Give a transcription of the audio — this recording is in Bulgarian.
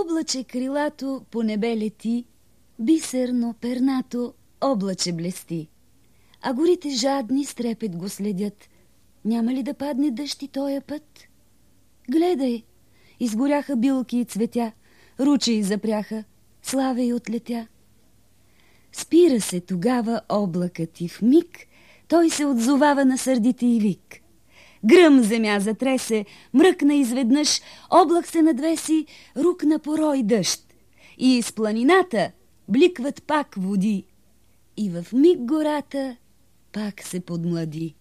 Облаче крилато по небе лети, бисерно, пернато, облаче блести. А горите жадни с трепет го следят. Няма ли да падне дъжд и тоя път? Гледай, изгоряха билки и цветя, ручеи запряха, славя и отлетя. Спира се тогава облакът и в миг той се отзовава на сърдите и вик. Гръм земя затресе, мръкна изведнъж, облак се надвеси, рукна порой дъжд. И из планината бликват пак води, и в миг гората пак се подмлади.